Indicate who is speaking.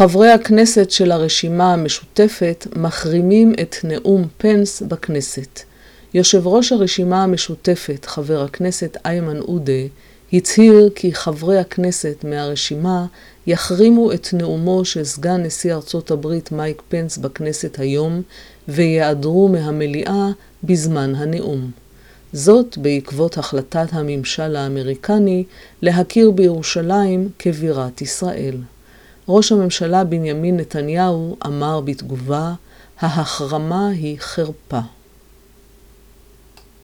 Speaker 1: חברי הכנסת של הרשימה המשותפת מחרימים את נאום פנס בכנסת. יושב ראש הרשימה המשותפת, חבר הכנסת איימן עודה, הצהיר כי חברי הכנסת מהרשימה יחרימו את נאומו של סגן נשיא ארצות הברית מייק פנס בכנסת היום, ויעדרו מהמליאה בזמן הנאום. זאת בעקבות החלטת הממשל האמריקני להכיר בירושלים כבירת ישראל. ראש הממשלה בנימין נתניהו אמר בתגובה, ההחרמה היא חרפה.